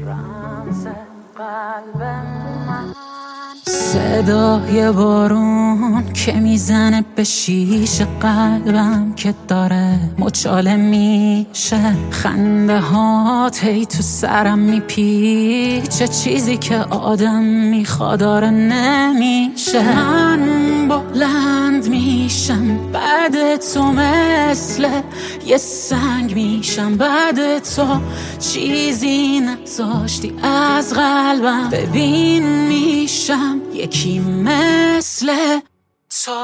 صدای بارون که میزنه به شیشه قلبم که داره مچاله میشه، خنده هات هی تو سرم میپیچه، چیزی که آدم میخواد داره نمیشه. من بلند میشم بعد تو، مثل یه سنگ میشم بعد تو، چیزی نذاشتی از قلبم. ببین میشم یکی مثل تو.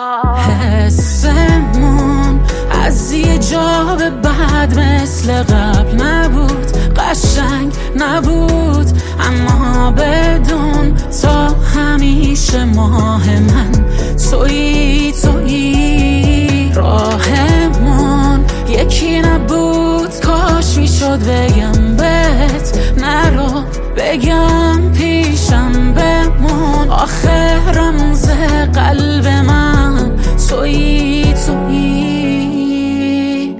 حسمون از یه جا به بعد مثل قبل نبود، قشنگ نبود، اما بدون تو همیشه ماه من تویی تویی. راهمون یکی نبود، کاش میشد بگم بهت نرو، بگم پیشم بمون، آخه رمز قلب من تویی تویی.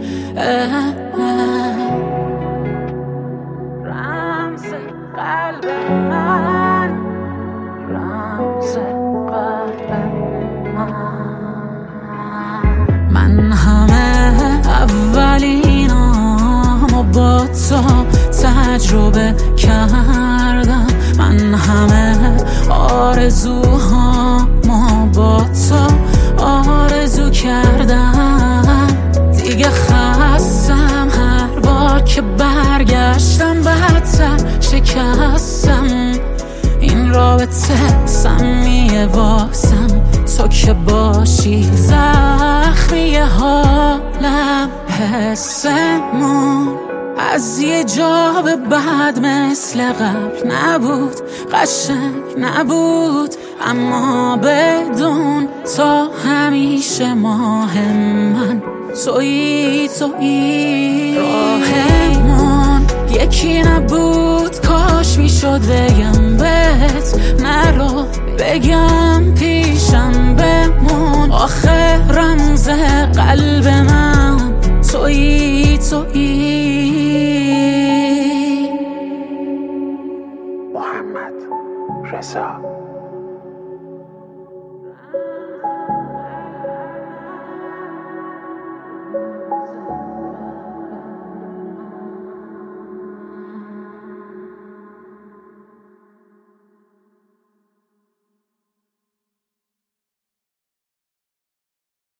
رمز قلب من، رمز قلب من همه اولینامو با تو تجربه کردم، من همه آرزوهامو با تو آرزو کردم. دیگه خستم هر بار که برگشتم بدتر شکستم، این رابطه سمیه واسم، تو که باشی زخمی حالم. حسمون از یه جا به بعد مثل قبل نبود، قشنگ نبود، اما بدون تو همیشه ماه من تویی تویی. راهمون یکی نبود، کاش میشد بگم بهت نرو، بگم پیشم بمون، آخه رمز قلب من تویی تویی. محمد رضا